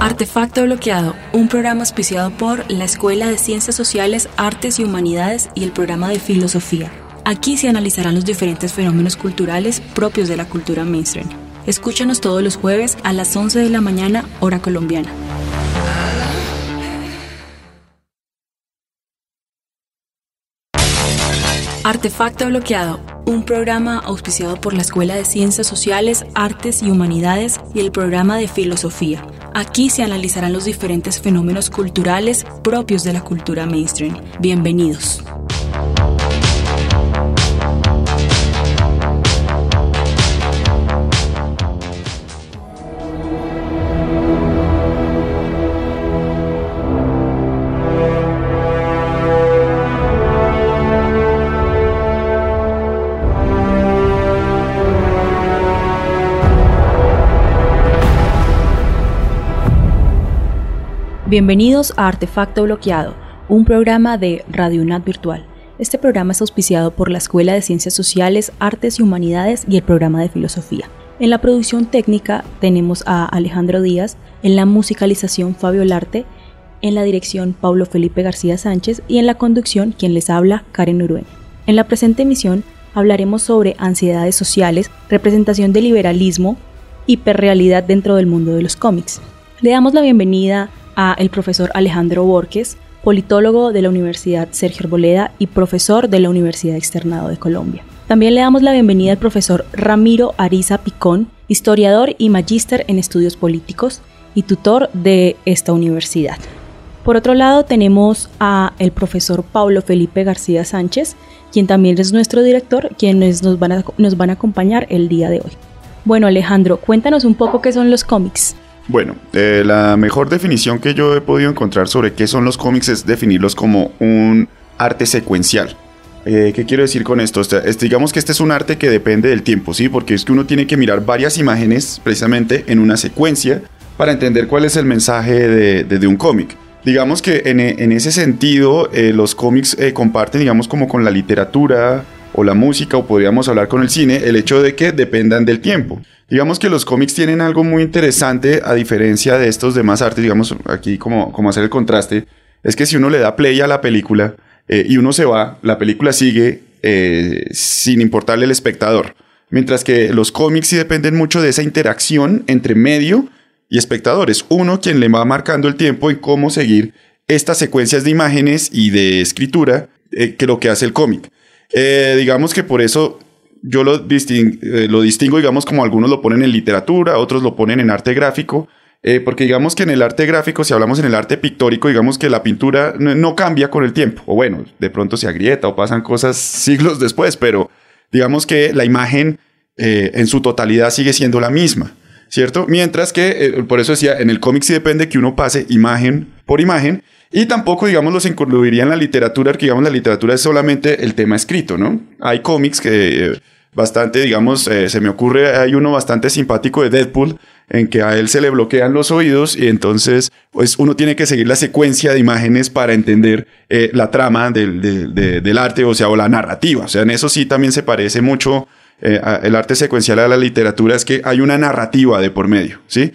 Artefacto Bloqueado, un programa auspiciado por la Escuela de Ciencias Sociales, Artes y Humanidades y el programa de Filosofía. Aquí se analizarán los diferentes fenómenos culturales propios de la cultura mainstream. Escúchanos todos los jueves a las 11 de la mañana, hora colombiana. Artefacto Bloqueado, un programa auspiciado por la Escuela de Ciencias Sociales, Artes y Humanidades y el programa de Filosofía. Aquí se analizarán los diferentes fenómenos culturales propios de la cultura mainstream. Bienvenidos. Bienvenidos a Artefacto Bloqueado, un programa de Radio UNAD Virtual. Este programa es auspiciado por la Escuela de Ciencias Sociales, Artes y Humanidades y el programa de Filosofía. En la producción técnica tenemos a Alejandro Díaz, en la musicalización Fabio Larte, en la dirección Paulo Felipe García Sánchez y en la conducción quien les habla Karen Urueña. En la presente emisión hablaremos sobre ansiedades sociales, representación del liberalismo, hiperrealidad dentro del mundo de los cómics. Le damos la bienvenida a el profesor Alejandro Borges, politólogo de la Universidad Sergio Arboleda y profesor de la Universidad Externado de Colombia. También le damos la bienvenida al profesor Ramiro Ariza Picón, historiador y magíster en estudios políticos y tutor de esta universidad. Por otro lado tenemos a el profesor Paulo Felipe García Sánchez, quien también es nuestro director, quienes nos van a acompañar el día de hoy. Bueno, Alejandro, cuéntanos un poco qué son los cómics. Bueno, la mejor definición que yo he podido encontrar sobre qué son los cómics es definirlos como un arte secuencial. ¿Qué quiero decir con esto? Digamos que este es un arte que depende del tiempo, ¿sí? Porque es que uno tiene que mirar varias imágenes precisamente en una secuencia para entender cuál es el mensaje de un cómic. Digamos que en ese sentido los cómics comparten, digamos, como con la literatura o la música, o podríamos hablar con el cine, el hecho de que dependan del tiempo. Digamos que los cómics tienen algo muy interesante a diferencia de estos demás artes, digamos, aquí como hacer el contraste, es que si uno le da play a la película y uno se va, la película sigue sin importarle el espectador. Mientras que los cómics sí dependen mucho de esa interacción entre medio y espectadores. Uno quien le va marcando el tiempo en cómo seguir estas secuencias de imágenes y de escritura que lo que hace el cómic. Digamos que por eso yo lo distingo, digamos, como algunos lo ponen en literatura, otros lo ponen en arte gráfico, porque digamos que en el arte gráfico, si hablamos en el arte pictórico, digamos que la pintura no cambia con el tiempo, o bueno, de pronto se agrieta o pasan cosas siglos después, pero digamos que la imagen en su totalidad sigue siendo la misma, ¿cierto? Mientras que, por eso decía, en el cómic sí depende que uno pase imagen por imagen. Y tampoco, digamos, los incluiría en la literatura, porque, digamos, la literatura es solamente el tema escrito, ¿no? Hay cómics que bastante, digamos, se me ocurre, hay uno bastante simpático de Deadpool, en que a él se le bloquean los oídos y entonces, pues, uno tiene que seguir la secuencia de imágenes para entender la trama del arte, o sea, o la narrativa. O sea, en eso sí también se parece mucho el arte secuencial a la literatura, es que hay una narrativa de por medio, ¿sí?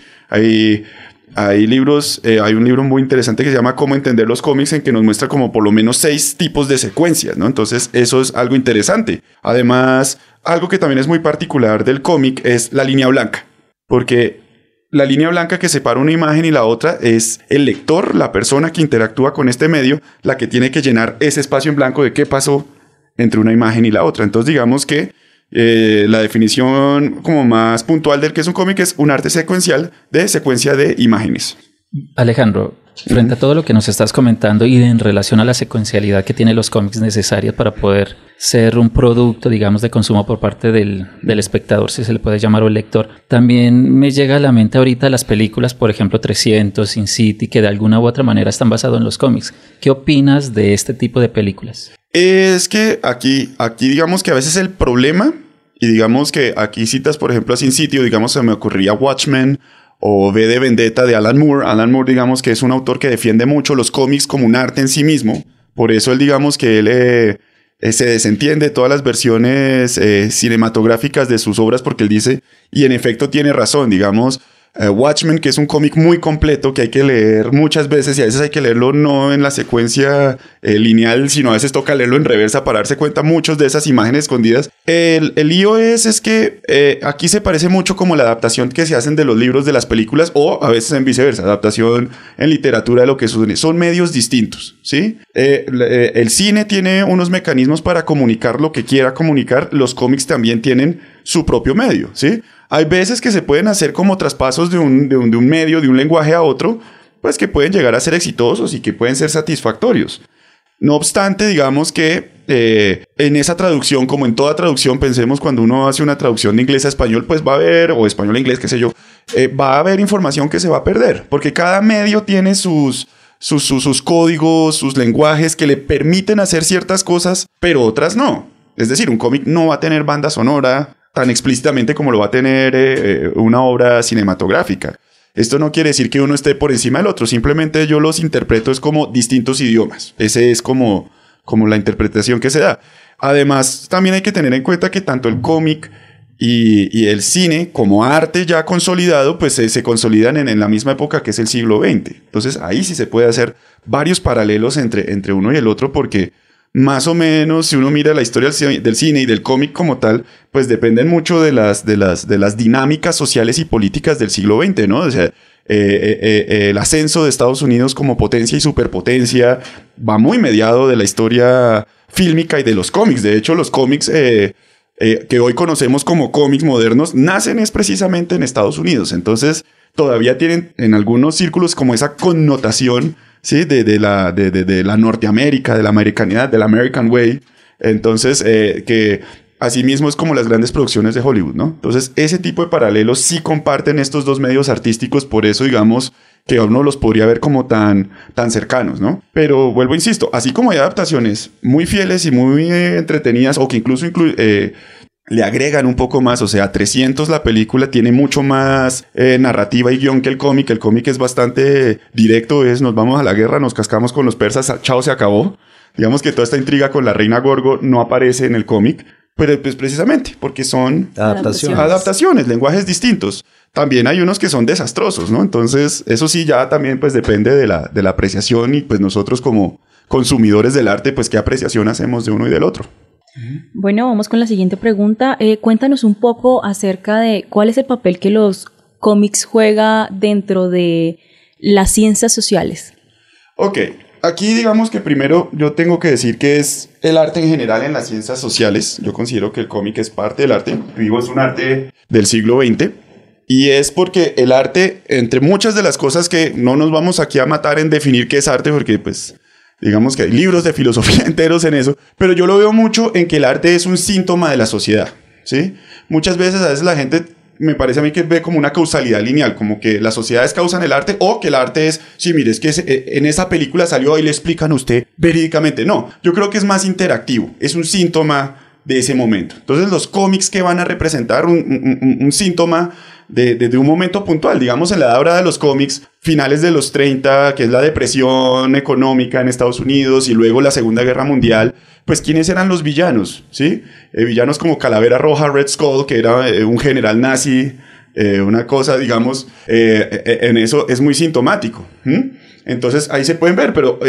Hay libros, hay un libro muy interesante que se llama Cómo entender los cómics, en que nos muestra como por lo menos 6 tipos de secuencias, ¿no? Entonces eso es algo interesante. Además, algo que también es muy particular del cómic es la línea blanca, porque la línea blanca que separa una imagen y la otra es el lector, la persona que interactúa con este medio, la que tiene que llenar ese espacio en blanco de qué pasó entre una imagen y la otra. Entonces digamos que la definición como más puntual del que es un cómic es un arte secuencial de secuencia de imágenes. Alejandro, frente a todo lo que nos estás comentando y en relación a la secuencialidad que tienen los cómics necesarias para poder ser un producto, digamos, de consumo por parte del espectador, si se le puede llamar, o el lector, también me llega a la mente ahorita las películas, por ejemplo, 300, Sin City, que de alguna u otra manera están basadas en los cómics. ¿Qué opinas de este tipo de películas? Es que aquí digamos que a veces el problema, y digamos que aquí citas, por ejemplo, a Sin City, o digamos se me ocurriría Watchmen, o V de Vendetta de Alan Moore. Alan Moore, digamos que es un autor que defiende mucho los cómics como un arte en sí mismo. Por eso él, digamos que él se desentiende de todas las versiones cinematográficas de sus obras, porque él dice, y en efecto tiene razón, digamos, Watchmen, que es un cómic muy completo que hay que leer muchas veces y a veces hay que leerlo no en la secuencia lineal, sino a veces toca leerlo en reversa para darse cuenta muchos de esas imágenes escondidas. El lío es que aquí se parece mucho como la adaptación que se hacen de los libros de las películas o a veces en viceversa, adaptación en literatura de lo que son medios distintos, ¿sí? El cine tiene unos mecanismos para comunicar lo que quiera comunicar, los cómics también tienen su propio medio, ¿sí? Hay veces que se pueden hacer como traspasos de un medio, de un lenguaje a otro, pues que pueden llegar a ser exitosos y que pueden ser satisfactorios. No obstante, digamos que en esa traducción, como en toda traducción, pensemos cuando uno hace una traducción de inglés a español, pues va a haber, o español a inglés, qué sé yo, va a haber información que se va a perder, porque cada medio tiene sus códigos, sus lenguajes que le permiten hacer ciertas cosas, pero otras no. Es decir, un cómic no va a tener banda sonora tan explícitamente como lo va a tener una obra cinematográfica. Esto no quiere decir que uno esté por encima del otro, simplemente yo los interpreto es como distintos idiomas. Ese es como la interpretación que se da. Además, también hay que tener en cuenta que tanto el cómic y el cine como arte ya consolidado, pues se consolidan en la misma época que es el siglo XX. Entonces ahí sí se puede hacer varios paralelos entre uno y el otro porque más o menos, si uno mira la historia del cine y del cómic como tal, pues dependen mucho de las dinámicas sociales y políticas del siglo XX, ¿no? O sea, el ascenso de Estados Unidos como potencia y superpotencia va muy mediado de la historia fílmica y de los cómics. De hecho, los cómics que hoy conocemos como cómics modernos nacen es precisamente en Estados Unidos. Entonces, todavía tienen en algunos círculos como esa connotación, ¿sí? de la Norteamérica, de la americanidad, del American Way. Entonces, que asimismo es como las grandes producciones de Hollywood, ¿no? Entonces, ese tipo de paralelos sí comparten estos dos medios artísticos, por eso, digamos, que uno los podría ver como tan cercanos, ¿no? Pero, vuelvo, insisto, así como hay adaptaciones muy fieles y muy entretenidas, o que incluso le agregan un poco más, o sea, 300 la película tiene mucho más narrativa y guión que el cómic. El cómic es bastante directo, nos vamos a la guerra, nos cascamos con los persas, chao, se acabó. Digamos que toda esta intriga con la reina Gorgo no aparece en el cómic, pero pues precisamente porque son adaptaciones, lenguajes distintos. También hay unos que son desastrosos, ¿no? Entonces, eso sí ya también pues depende de la apreciación y pues nosotros como consumidores del arte, pues qué apreciación hacemos de uno y del otro. Bueno, vamos con la siguiente pregunta. Cuéntanos un poco acerca de cuál es el papel que los cómics juega dentro de las ciencias sociales. Ok, aquí digamos que primero yo tengo que decir que es el arte en general en las ciencias sociales. Yo considero que el cómic es parte del arte. Digo, es un arte del siglo XX. Y es porque el arte, entre muchas de las cosas que no nos vamos aquí a matar en definir qué es arte, porque pues digamos que hay libros de filosofía enteros en eso, pero yo lo veo mucho en que el arte es un síntoma de la sociedad, ¿sí? Muchas veces, a veces la gente, me parece a mí que ve como una causalidad lineal, como que las sociedades causan el arte o que el arte es, sí, mire, es que en esa película salió y le explican a usted verídicamente. No, yo creo que es más interactivo, es un síntoma de ese momento. Entonces los cómics que van a representar un síntoma de un momento puntual, digamos en la edad de los cómics, finales de los 30, que es la depresión económica en Estados Unidos y luego la Segunda Guerra Mundial, pues ¿quiénes eran los villanos? ¿Sí? Villanos como Calavera Roja, Red Skull, que era un general nazi, una cosa, digamos, en eso es muy sintomático. Entonces ahí se pueden ver, pero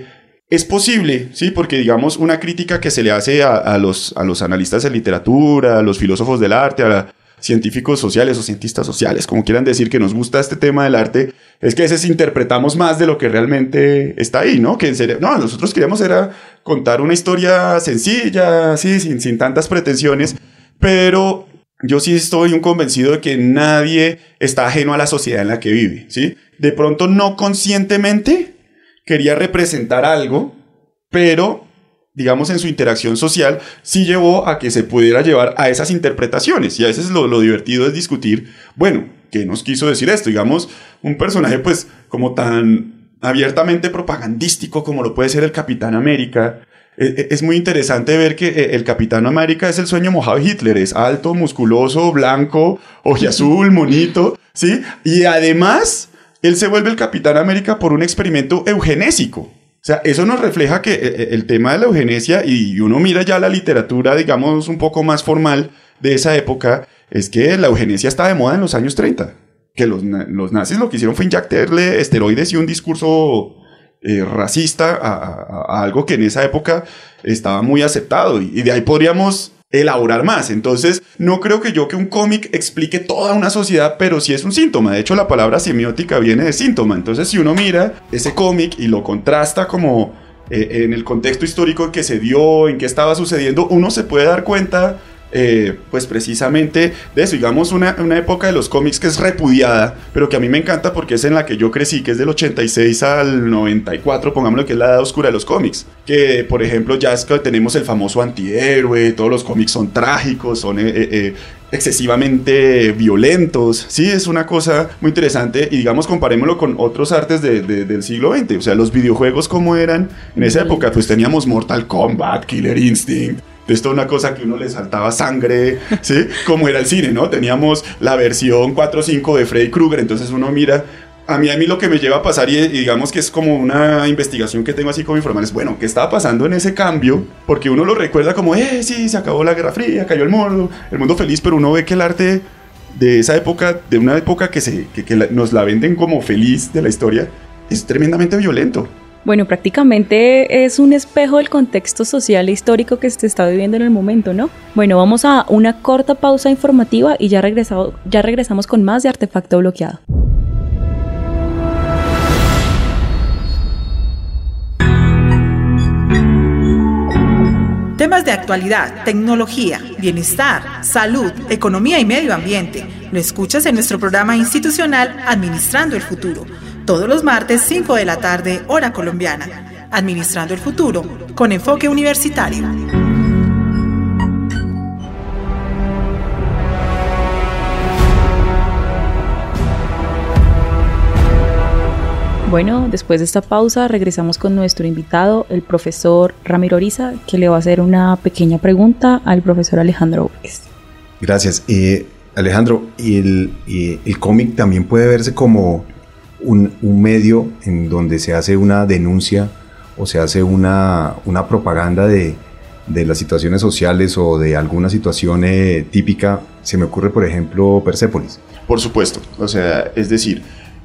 es posible, ¿sí? Porque digamos una crítica que se le hace a los analistas de literatura, a los filósofos del arte, a científicos sociales o cientistas sociales, como quieran decir, que nos gusta este tema del arte, es que a veces interpretamos más de lo que realmente está ahí, ¿no? Que en serio, no, nosotros queríamos era contar una historia sencilla, sí, sin tantas pretensiones, pero yo sí estoy convencido de que nadie está ajeno a la sociedad en la que vive, ¿sí? De pronto no conscientemente quería representar algo, pero digamos en su interacción social, sí llevó a que se pudiera llevar a esas interpretaciones. Y a veces lo divertido es discutir, bueno, ¿qué nos quiso decir esto? Digamos, un personaje pues como tan abiertamente propagandístico como lo puede ser el Capitán América. Es muy interesante ver que el Capitán América es el sueño mojado de Hitler. Es alto, musculoso, blanco, ojiazul, monito, ¿sí? Y además, él se vuelve el Capitán América por un experimento eugenésico. O sea, eso nos refleja que el tema de la eugenesia, y uno mira ya la literatura, digamos, un poco más formal de esa época, es que la eugenesia está de moda en los años 30. que los nazis lo que hicieron fue inyectarle esteroides y un discurso racista a algo que en esa época estaba muy aceptado, y de ahí podríamos elaborar más. Entonces, no creo que un cómic explique toda una sociedad, pero sí es un síntoma. De hecho, la palabra semiótica viene de síntoma. Entonces, si uno mira ese cómic y lo contrasta como en el contexto histórico en que se dio, en qué estaba sucediendo, uno se puede dar cuenta pues precisamente de eso. Digamos, una época de los cómics que es repudiada, pero que a mí me encanta porque es en la que yo crecí, que es del 86 al 94, pongámoslo, que es la edad oscura de los cómics. Que, por ejemplo, ya es que tenemos el famoso antihéroe, todos los cómics son trágicos, son excesivamente violentos. Sí, es una cosa muy interesante, y digamos, comparémoslo con otros artes del siglo XX. O sea, los videojuegos, ¿cómo eran en esa época? Pues teníamos Mortal Kombat, Killer Instinct. Esto es una cosa que uno le saltaba sangre, ¿sí? Como era el cine, ¿no? Teníamos la versión 4 o 5 de Freddy Krueger. Entonces uno mira, a mí lo que me lleva a pasar, y digamos que es como una investigación que tengo así como informal, es, bueno, ¿qué estaba pasando en ese cambio? Porque uno lo recuerda como, sí, se acabó la Guerra Fría, cayó el mundo feliz, pero uno ve que el arte de esa época, de una época que nos la venden como feliz de la historia, es tremendamente violento. Bueno, prácticamente es un espejo del contexto social e histórico que se está viviendo en el momento, ¿no? Bueno, vamos a una corta pausa informativa y ya regresamos con más de Artefacto Bloqueado. Temas de actualidad, tecnología, bienestar, salud, economía y medio ambiente. Lo escuchas en nuestro programa institucional Administrando el Futuro. Todos los martes, 5 de la tarde, hora colombiana. Administrando el Futuro, con enfoque universitario. Bueno, después de esta pausa regresamos con nuestro invitado, el profesor Ramiro Oriza, que le va a hacer una pequeña pregunta al profesor Alejandro Borges. Gracias. Alejandro, el cómic también puede verse como un medio en donde se hace una denuncia o se hace una propaganda de las situaciones sociales o de alguna situación típica. Se me ocurre, por ejemplo, Persépolis. Por supuesto, o sea, es decir,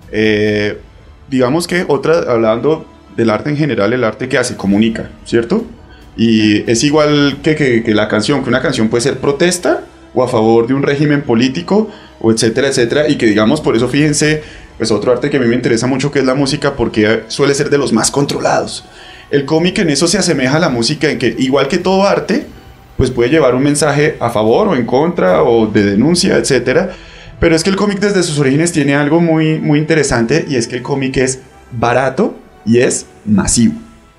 digamos que hablando del arte en general, el arte que hace, comunica, ¿cierto? Y es igual que la canción, que una canción puede ser protesta o a favor de un régimen político, o etcétera, etcétera, y que digamos, por eso fíjense, pues otro arte que a mí me interesa mucho, que es la música, porque suele ser de los más controlados. El cómic en eso se asemeja a la música, en que igual que todo arte, pues puede llevar un mensaje a favor o en contra, o de denuncia, etcétera. Pero es que el cómic desde sus orígenes tiene algo muy, muy interesante, y es que el cómic es barato y es masivo.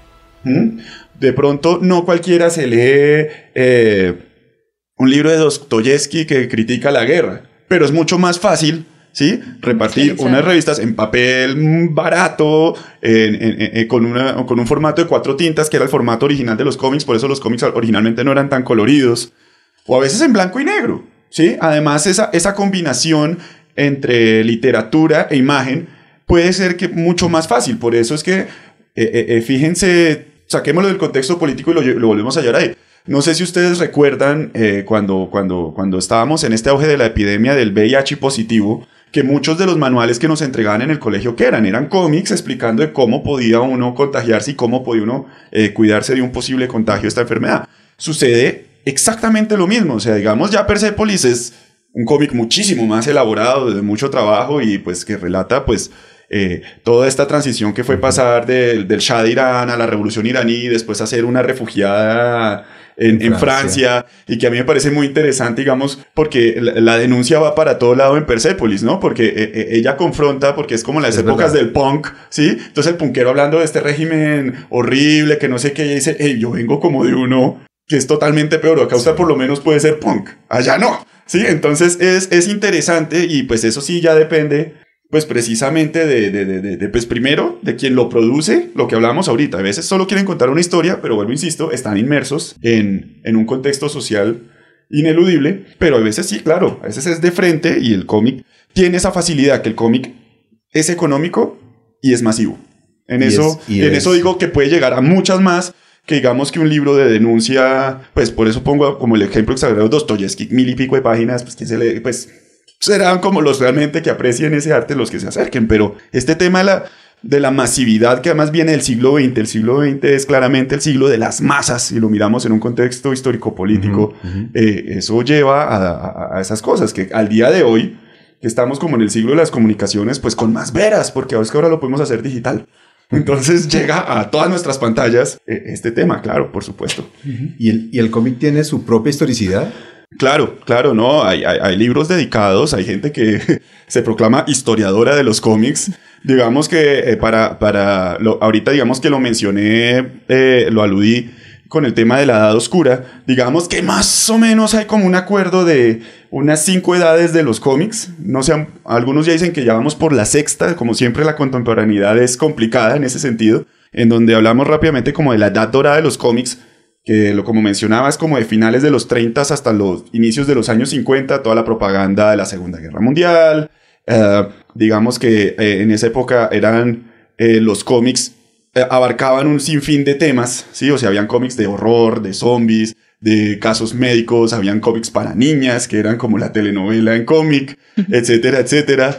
De pronto no cualquiera se lee un libro de Dostoyevsky que critica la guerra, pero es mucho más fácil, ¿sí?, repartir unas revistas en papel barato, con un formato de 4 tintas, que era el formato original de los cómics. Por eso los cómics originalmente no eran tan coloridos, o a veces en blanco y negro, ¿sí? Además, esa combinación entre literatura e imagen puede ser que mucho más fácil. Por eso es que, fíjense, saquémoslo del contexto político y lo volvemos a llevar ahí. No sé si ustedes recuerdan cuando estábamos en este auge de la epidemia del VIH positivo, que muchos de los manuales que nos entregaban en el colegio, ¿qué eran? Eran cómics explicando de cómo podía uno contagiarse y cómo podía uno cuidarse de un posible contagio de esta enfermedad. Sucede exactamente lo mismo. O sea, digamos, ya Persépolis es un cómic muchísimo más elaborado, de mucho trabajo, y pues que relata pues toda esta transición que fue pasar del Shah de Irán a la revolución iraní, después a ser una refugiada en Francia, y que a mí me parece muy interesante, digamos, porque la denuncia va para todo lado en Persépolis, ¿no? Porque ella confronta, porque es como las épocas del punk, ¿sí? Entonces el punkero hablando de este régimen horrible, que no sé qué, ella dice, hey, yo vengo como de uno que es totalmente peor, acá usted por lo menos puede ser punk, allá no, ¿sí? Entonces es interesante, y pues eso sí ya depende pues precisamente pues primero de quien lo produce, lo que hablamos ahorita. A veces solo quieren contar una historia, pero vuelvo, insisto, están inmersos en un contexto social ineludible, pero a veces sí, claro, a veces es de frente, y el cómic tiene esa facilidad, que el cómic es económico y es masivo. En eso digo que puede llegar a muchas más que digamos que un libro de denuncia. Pues por eso pongo como el ejemplo exagerado Dostoyevsky, 1000 y pico de páginas, pues que se lee, pues serán como los realmente que aprecien ese arte los que se acerquen, pero este tema de la masividad, que además viene del siglo XX. El siglo XX es claramente el siglo de las masas, y lo miramos en un contexto histórico-político. Eso lleva a esas cosas, que al día de hoy, que estamos como en el siglo de las comunicaciones, pues con más veras, porque ahora lo podemos hacer digital. Entonces llega a todas nuestras pantallas este tema, claro, por supuesto. ¿Y el cómic tiene su propia historicidad? Claro, no, hay libros dedicados, hay gente que se proclama historiadora de los cómics. Digamos que ahorita digamos que lo mencioné, lo aludí con el tema de la Edad Oscura. Digamos que más o menos hay como un acuerdo de unas 5 edades de los cómics. No sé, algunos ya dicen que ya vamos por la 6ª, como siempre la contemporaneidad es complicada en ese sentido, en donde hablamos rápidamente como de la Edad Dorada de los cómics, que como mencionaba es como de finales de los 30 hasta los inicios de los años 50, toda la propaganda de la Segunda Guerra Mundial. Digamos que en esa época eran los cómics abarcaban un sinfín de temas, ¿sí? O sea, habían cómics de horror, de zombies, de casos médicos, habían cómics para niñas, que eran como la telenovela en cómic, etcétera, etcétera.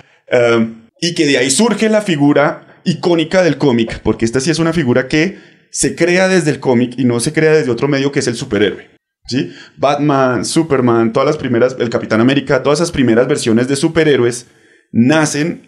Y que de ahí surge la figura icónica del cómic, porque esta sí es una figura que se crea desde el cómic y no se crea desde otro medio, que es el superhéroe, ¿sí? Batman, Superman, todas las primeras, el Capitán América, todas esas primeras versiones de superhéroes nacen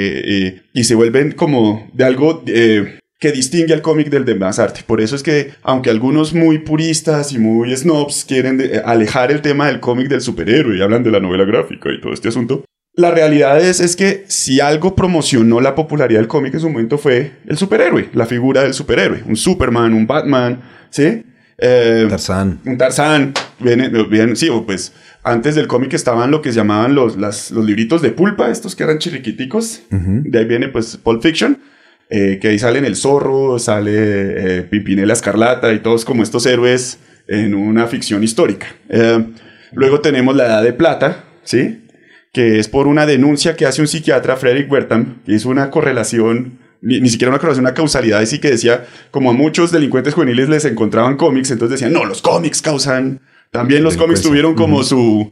y se vuelven como de algo que distingue al cómic del demás arte. Por eso es que, aunque algunos muy puristas y muy snobs quieren alejar el tema del cómic del superhéroe y hablan de la novela gráfica y todo este asunto, la realidad es que si algo promocionó la popularidad del cómic en su momento fue el superhéroe, la figura del superhéroe, un Superman, un Batman, ¿sí? Tarzán. Un Tarzán. Sí, pues antes del cómic estaban lo que se llamaban los libritos de pulpa, estos que eran chirriquiticos. De ahí viene pues Pulp Fiction, que ahí salen el Zorro, sale Pimpinela Escarlata y todos como estos héroes en una ficción histórica. Luego tenemos la Edad de Plata, ¿sí? Que es por una denuncia que hace un psiquiatra, Frederick Wertham, que hizo una correlación, ni siquiera una correlación, una causalidad, y sí que decía, como a muchos delincuentes juveniles les encontraban cómics, entonces decían, no, los cómics causan, también los cómics tuvieron como su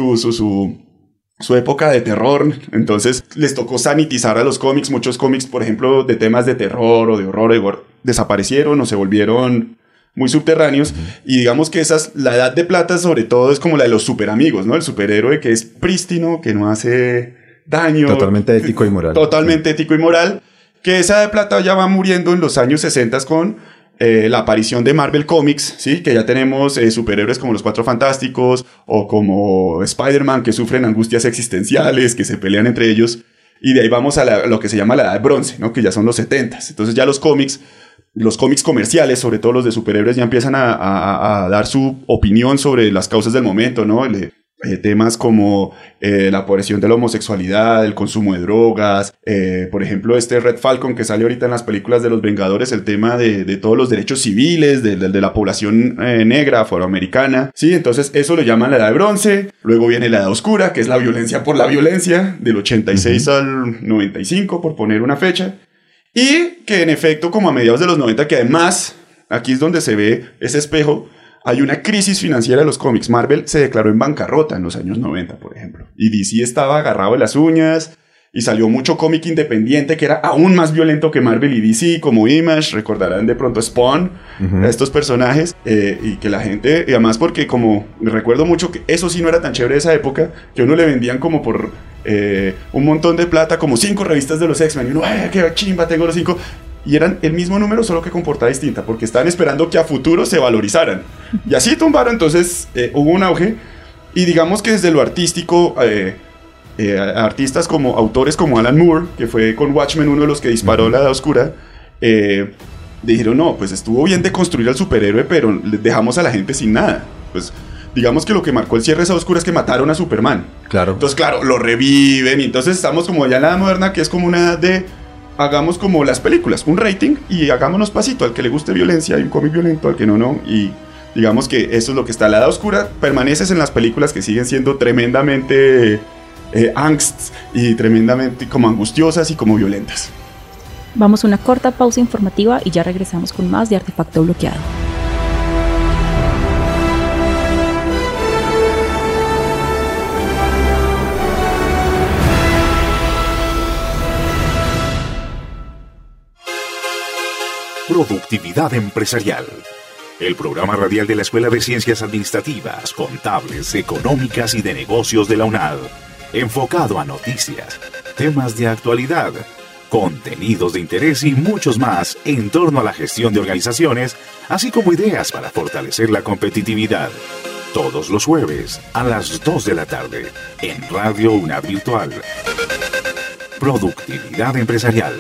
época de terror, entonces les tocó sanitizar a los cómics. Muchos cómics, por ejemplo, de temas de terror o de horror, desaparecieron o se volvieron muy subterráneos, y digamos que la Edad de Plata sobre todo es como la de los superamigos, ¿no? El superhéroe que es prístino, que no hace daño. Totalmente ético y moral. Totalmente ético y moral, que esa Edad de Plata ya va muriendo en los años 60 con la aparición de Marvel Comics, ¿sí? Que ya tenemos superhéroes como los Cuatro Fantásticos o como Spider-Man, que sufren angustias existenciales, que se pelean entre ellos, y de ahí vamos a lo que se llama la Edad de Bronce, ¿no? Que ya son los 70s. Entonces ya los cómics comerciales, sobre todo los de superhéroes, ya empiezan a dar su opinión sobre las causas del momento, ¿no? Temas como la aparición de la homosexualidad, el consumo de drogas, por ejemplo, Red Falcon que sale ahorita en las películas de los Vengadores, el tema de todos los derechos civiles de la población negra, afroamericana, ¿sí? Entonces eso lo llaman la Edad de Bronce. Luego viene la Edad Oscura, que es la violencia por la violencia, del 86 al 95, por poner una fecha. Y que en efecto, como a mediados de los 90, que además, aquí es donde se ve ese espejo, hay una crisis financiera de los cómics. Marvel se declaró en bancarrota en los años 90, por ejemplo. Y DC estaba agarrado de las uñas, y salió mucho cómic independiente que era aún más violento que Marvel y DC, como Image. Recordarán de pronto Spawn, estos personajes, y que la gente, y además porque como recuerdo mucho que eso sí no era tan chévere de esa época, que uno le vendían como por un montón de plata, como 5 revistas de los X-Men, y uno, ¡ay, qué chimba, tengo los 5! Y eran el mismo número, solo que con portada distinta, porque estaban esperando que a futuro se valorizaran. Y así tumbaron, entonces hubo un auge. Y digamos que desde lo artístico, artistas como autores como Alan Moore, que fue con Watchmen uno de los que disparó la Edad Oscura, dijeron, no, pues estuvo bien de construir al superhéroe, pero dejamos a la gente sin nada. Pues digamos que lo que marcó el cierre de Edad Oscura es que mataron a Superman. Claro. Entonces, claro, lo reviven, y entonces estamos como ya en la edad moderna, que es como una edad de... Hagamos como las películas, un rating, y hagámonos pasito. Al que le guste violencia hay un cómic violento, al que no. Y digamos que eso es lo que está. La Edad Oscura permaneces en las películas que siguen siendo tremendamente angst y tremendamente como angustiosas y como violentas. Vamos a una corta pausa informativa y ya regresamos con más de Artefacto Bloqueado. Productividad Empresarial. El programa radial de la Escuela de Ciencias Administrativas, Contables, Económicas y de Negocios de la UNAD. Enfocado a noticias, temas de actualidad, contenidos de interés y muchos más en torno a la gestión de organizaciones, así como ideas para fortalecer la competitividad. Todos los jueves a las 2 de la tarde en Radio UNAD Virtual. Productividad Empresarial.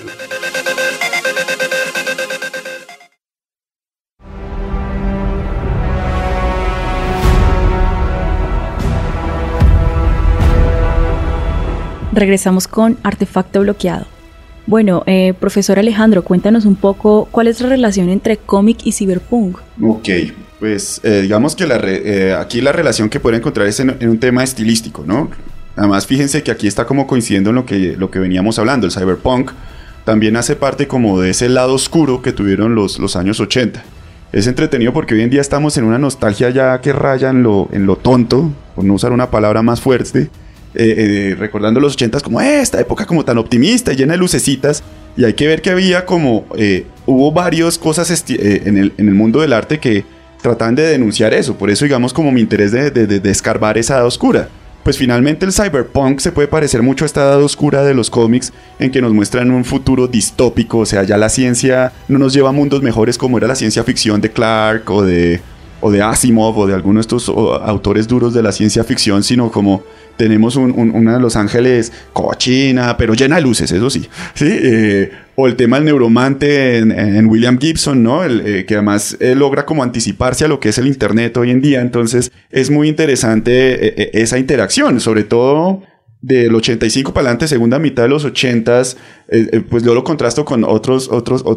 Regresamos con Artefacto Bloqueado. Bueno, profesor Alejandro, cuéntanos un poco cuál es la relación entre cómic y cyberpunk. Ok, pues digamos que aquí la relación que pueden encontrar es en un tema estilístico, ¿no? Además, fíjense que aquí está como coincidiendo en lo que veníamos hablando. El cyberpunk también hace parte como de ese lado oscuro que tuvieron los años 80. Es entretenido porque hoy en día estamos en una nostalgia ya que raya en lo tonto, por no usar una palabra más fuerte, recordando los 80s como esta época como tan optimista y llena de lucecitas, y hay que ver que había como hubo varias cosas en el mundo del arte que trataban de denunciar eso. Por eso digamos como mi interés de escarbar esa edad oscura. Pues finalmente el cyberpunk se puede parecer mucho a esta edad oscura de los cómics, en que nos muestran un futuro distópico. O sea, ya la ciencia no nos lleva a mundos mejores como era la ciencia ficción de Clarke o de Asimov o de algunos de estos autores duros de la ciencia ficción, sino como tenemos una de Los Ángeles cochina, pero llena de luces, eso sí. O el tema del neuromante en William Gibson, ¿no? Que además logra como anticiparse a lo que es el internet hoy en día. Entonces es muy interesante esa interacción, sobre todo del 85 para adelante, segunda mitad de los 80s, pues yo lo contrasto con otros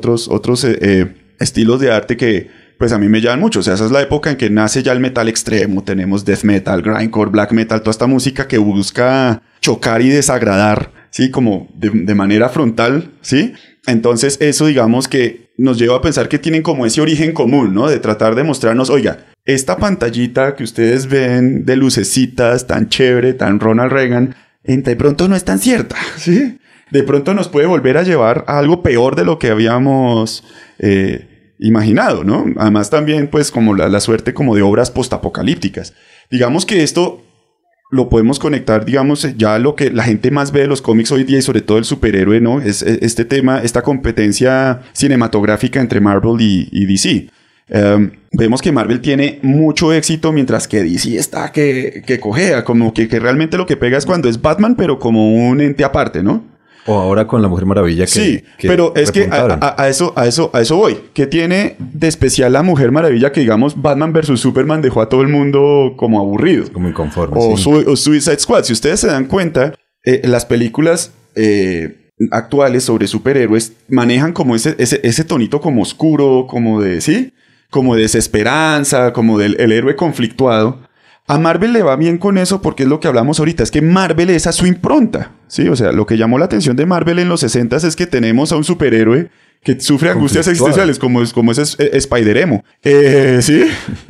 estilos de arte que pues a mí me llaman mucho. O sea, esa es la época en que nace ya el metal extremo. Tenemos death metal, grindcore, black metal, toda esta música que busca chocar y desagradar, ¿sí? Como de manera frontal, ¿sí? Entonces eso digamos que nos lleva a pensar que tienen como ese origen común, ¿no? De tratar de mostrarnos, oiga, esta pantallita que ustedes ven de lucecitas tan chévere, tan Ronald Reagan, de pronto no es tan cierta, ¿sí? De pronto nos puede volver a llevar a algo peor de lo que habíamos imaginado, ¿no? Además también pues como la suerte como de obras postapocalípticas. Digamos que esto lo podemos conectar, digamos, ya lo que la gente más ve de los cómics hoy día y sobre todo el superhéroe, ¿no? Es este tema, esta competencia cinematográfica entre Marvel y DC. Vemos que Marvel tiene mucho éxito mientras que DC está que cojea, como que realmente lo que pega es cuando es Batman, pero como un ente aparte, ¿no? O ahora con la Mujer Maravilla que... Sí, pero es que a eso voy. ¿Qué tiene de especial la Mujer Maravilla que, digamos, Batman vs. Superman dejó a todo el mundo como aburrido? Como inconforme, o sí. Suicide Squad. Si ustedes se dan cuenta, las películas actuales sobre superhéroes manejan como ese tonito como oscuro, como de, ¿sí? Como de desesperanza, como del el héroe conflictuado. A Marvel le va bien con eso porque es lo que hablamos ahorita, es que Marvel es a su impronta, ¿sí? O sea, lo que llamó la atención de Marvel en los 60s es que tenemos a un superhéroe que sufre angustias existenciales, como es Spider-Emo. ¿Sí?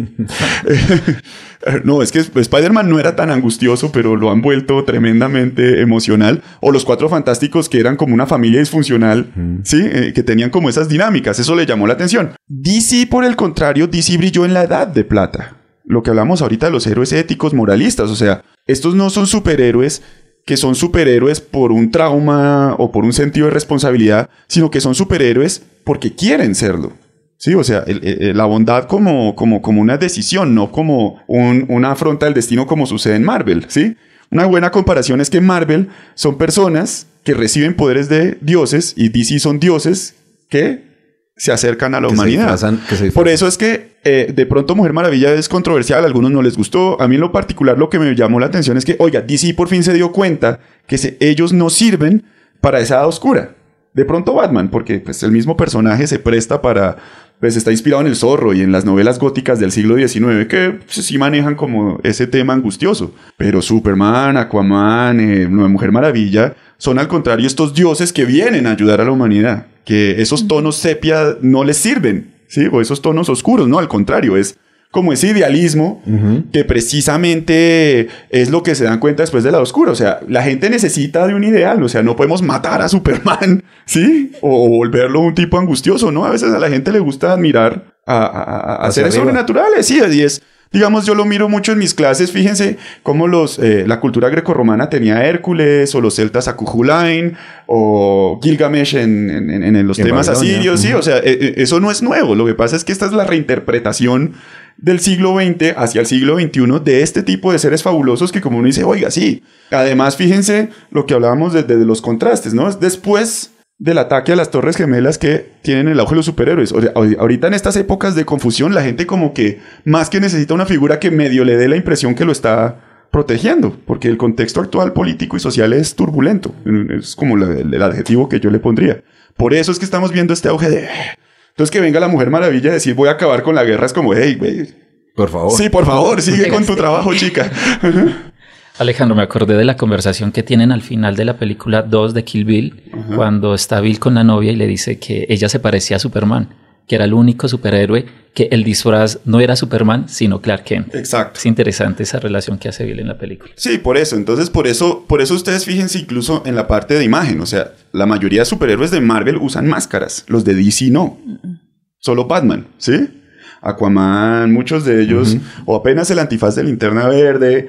No, es que Spider-Man no era tan angustioso, pero lo han vuelto tremendamente emocional. O los Cuatro Fantásticos, que eran como una familia disfuncional, ¿sí? Que tenían como esas dinámicas. Eso le llamó la atención. DC, por el contrario, DC brilló en la Edad de Plata. Lo que hablamos ahorita de los héroes éticos, moralistas. O sea, estos no son superhéroes que son superhéroes por un trauma o por un sentido de responsabilidad, sino que son superhéroes porque quieren serlo. Sí, o sea, la bondad como una decisión, no como una afronta del destino como sucede en Marvel, ¿sí? Una buena comparación es que Marvel son personas que reciben poderes de dioses y DC son dioses que se acercan a la humanidad. Por eso es que de pronto Mujer Maravilla es controversial, a algunos no les gustó. A mí en lo particular lo que me llamó la atención es que, oiga, DC por fin se dio cuenta que ellos no sirven para esa edad oscura. De pronto Batman, porque pues el mismo personaje se presta para... Pues está inspirado en El Zorro y en las novelas góticas del siglo XIX que pues, sí manejan como ese tema angustioso. Pero Superman, Aquaman, Mujer Maravilla son al contrario estos dioses que vienen a ayudar a la humanidad. Que esos tonos sepia no les sirven, ¿sí? O esos tonos oscuros, no, al contrario, es como ese idealismo que precisamente es lo que se dan cuenta después de la oscura. O sea, la gente necesita de un ideal. O sea, no podemos matar a Superman, ¿sí? O volverlo un tipo angustioso, ¿no? A veces a la gente le gusta admirar a seres sobrenaturales, sí, y es... Digamos, yo lo miro mucho en mis clases, fíjense cómo la cultura grecorromana tenía Hércules, o los celtas a Cuchulainn, o Gilgamesh en los temas asirios, sí, o sea, eso no es nuevo, lo que pasa es que esta es la reinterpretación del siglo XX hacia el siglo XXI de este tipo de seres fabulosos que como uno dice, oiga, sí, además fíjense lo que hablábamos de los contrastes, ¿no? Es después del ataque a las Torres Gemelas que tienen el auge de los superhéroes. O sea, ahorita en estas épocas de confusión, la gente como que más que necesita una figura que medio le dé la impresión que lo está protegiendo, porque el contexto actual político y social es turbulento. Es como el adjetivo que yo le pondría. Por eso es que estamos viendo este auge de... Entonces que venga la Mujer Maravilla a decir voy a acabar con la guerra es como, hey, güey. Por favor. Sí, por favor, sigue con tu trabajo, chica. Alejandro, me acordé de la conversación que tienen al final de la película 2 de Kill Bill, cuando está Bill con la novia y le dice que ella se parecía a Superman, que era el único superhéroe, que el disfraz no era Superman, sino Clark Kent. Exacto. Es interesante esa relación que hace Bill en la película. Sí, por eso. Entonces, por eso ustedes fíjense incluso en la parte de imagen. O sea, la mayoría de superhéroes de Marvel usan máscaras. Los de DC no. Solo Batman, ¿sí? Aquaman, muchos de ellos, o apenas el antifaz de Linterna Verde,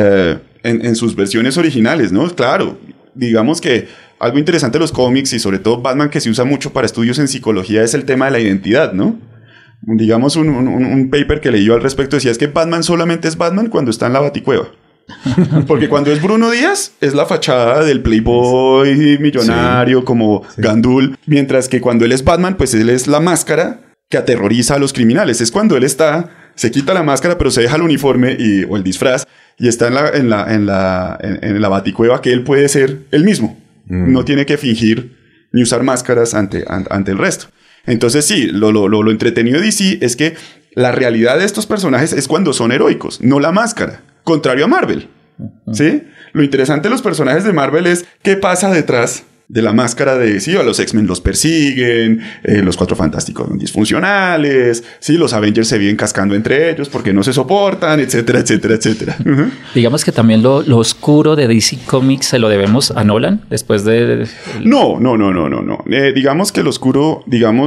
en sus versiones originales, ¿no? Claro, digamos que algo interesante de los cómics y sobre todo Batman que se usa mucho para estudios en psicología es el tema de la identidad, ¿no? Digamos, un paper que leí yo al respecto decía es que Batman solamente es Batman cuando está en la Baticueva. Porque cuando es Bruno Díaz es la fachada del playboy millonario como Gandul, mientras que cuando él es Batman pues él es la máscara que aterroriza a los criminales. Es cuando él se quita la máscara pero se deja el uniforme o el disfraz y está en la Baticueva que él puede ser él mismo. No tiene que fingir ni usar máscaras ante el resto. Entonces sí, lo entretenido de DC es que la realidad de estos personajes es cuando son heroicos, no la máscara. Contrario a Marvel, ¿sí? Lo interesante de los personajes de Marvel es qué pasa detrás de la máscara de, sí, a los X-Men los persiguen, los Cuatro Fantásticos son disfuncionales, sí, los Avengers se viven cascando entre ellos porque no se soportan, etcétera, etcétera, etcétera. Digamos que también lo oscuro de DC Comics se lo debemos a Nolan después de... No. Digamos que lo oscuro,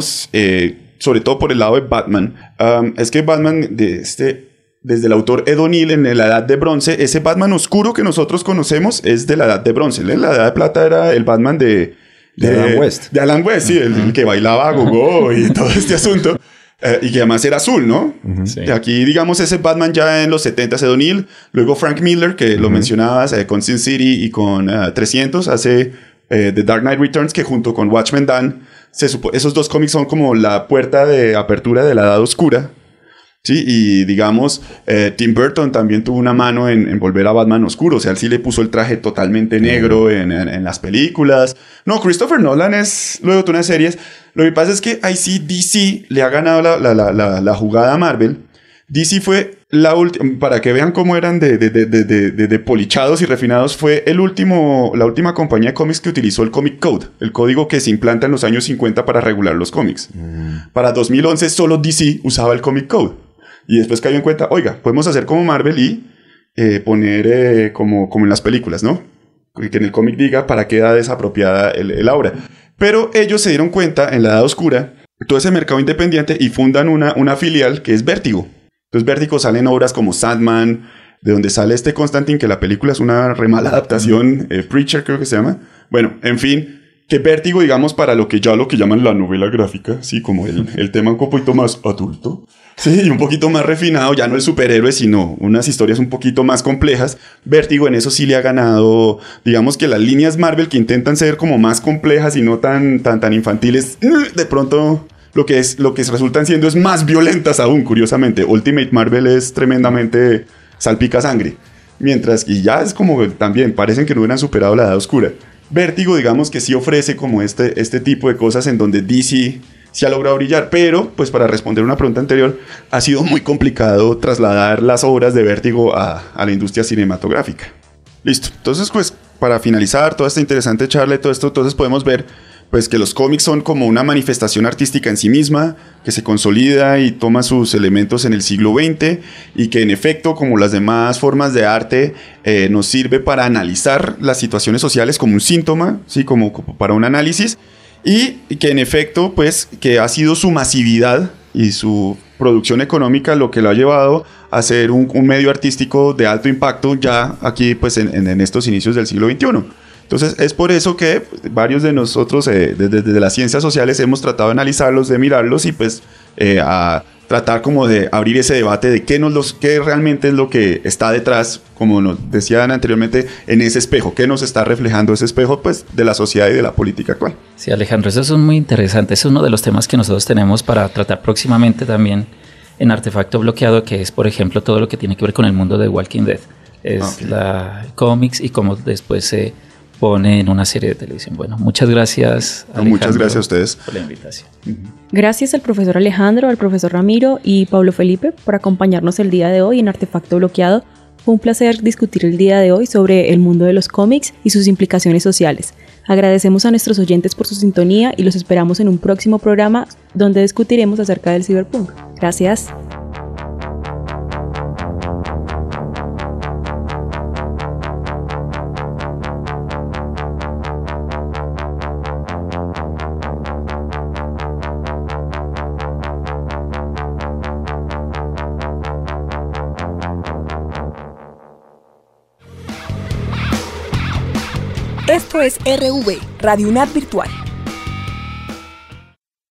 sobre todo por el lado de Batman, es que Batman desde el autor Ed O'Neill en la Edad de Bronce, ese Batman oscuro que nosotros conocemos es de la Edad de Bronce. En la Edad de Plata era el Batman de Alan West. De Alan West, sí, el que bailaba a gogo y todo este asunto. Y que además era azul, ¿no? Sí. Y aquí, digamos, ese Batman ya en los 70s, Ed O'Neill. Luego Frank Miller, que lo mencionabas, con Sin City y con 300, hace The Dark Knight Returns, que junto con Watchmen Dan, esos dos cómics son como la puerta de apertura de la Edad Oscura. Sí, y digamos, Tim Burton también tuvo una mano en volver a Batman oscuro. O sea, él sí le puso el traje totalmente negro en las películas. No, Christopher Nolan es luego de unas series. Lo que pasa es que ahí sí DC le ha ganado la jugada a Marvel. DC fue la última, para que vean cómo eran de polichados y refinados, fue la última compañía de cómics que utilizó el Comic Code, el código que se implanta en los años 50 para regular los cómics. Para 2011 solo DC usaba el Comic Code. Y después cayó en cuenta, oiga, podemos hacer como Marvel y poner como en las películas, ¿no? Que en el cómic diga para qué edad es apropiada el aura. Pero ellos se dieron cuenta en la Edad Oscura, todo ese mercado independiente, y fundan una filial que es Vértigo. Entonces Vértigo salen obras como Sandman, de donde sale Constantine, que la película es una re mala adaptación, Preacher creo que se llama. Bueno, en fin, que Vértigo, digamos, para lo que llaman la novela gráfica, sí, como el tema un poquito más adulto. Sí, y un poquito más refinado, ya no el superhéroe, sino unas historias un poquito más complejas. Vértigo en eso sí le ha ganado, digamos que las líneas Marvel que intentan ser como más complejas y no tan infantiles, de pronto lo que resultan siendo es más violentas aún, curiosamente. Ultimate Marvel es tremendamente salpica sangre, mientras que ya es como también parecen que no hubieran superado la Edad Oscura. Vértigo, digamos que sí ofrece como este tipo de cosas en donde DC se ha logrado brillar, pero pues para responder una pregunta anterior, ha sido muy complicado trasladar las obras de Vértigo a la industria cinematográfica. Listo, entonces pues para finalizar toda esta interesante charla y todo esto, entonces podemos ver pues que los cómics son como una manifestación artística en sí misma, que se consolida y toma sus elementos en el siglo XX y que en efecto, como las demás formas de arte, nos sirve para analizar las situaciones sociales como un síntoma, ¿sí? como para un análisis, y que en efecto, pues, que ha sido su masividad y su producción económica lo que lo ha llevado a ser un medio artístico de alto impacto ya aquí pues en estos inicios del siglo XXI. Entonces es por eso que varios de nosotros desde las ciencias sociales hemos tratado de analizarlos, de mirarlos y pues a tratar como de abrir ese debate de qué realmente es lo que está detrás, como nos decían anteriormente, en ese espejo, qué nos está reflejando ese espejo pues de la sociedad y de la política actual. Sí, Alejandro, eso es muy interesante, es uno de los temas que nosotros tenemos para tratar próximamente también en Artefacto Bloqueado, que es por ejemplo todo lo que tiene que ver con el mundo de Walking Dead, es la cómics y cómo después se pone en una serie de televisión. Bueno, muchas gracias, Alejandro. Muchas gracias a ustedes por la invitación. Gracias al profesor Alejandro, al profesor Ramiro y Pablo Felipe por acompañarnos el día de hoy en Artefacto Bloqueado. Fue un placer discutir el día de hoy sobre el mundo de los cómics y sus implicaciones sociales. Agradecemos a nuestros oyentes por su sintonía y los esperamos en un próximo programa donde discutiremos acerca del ciberpunk. Gracias. Esto es RV, Radio UNAD Virtual.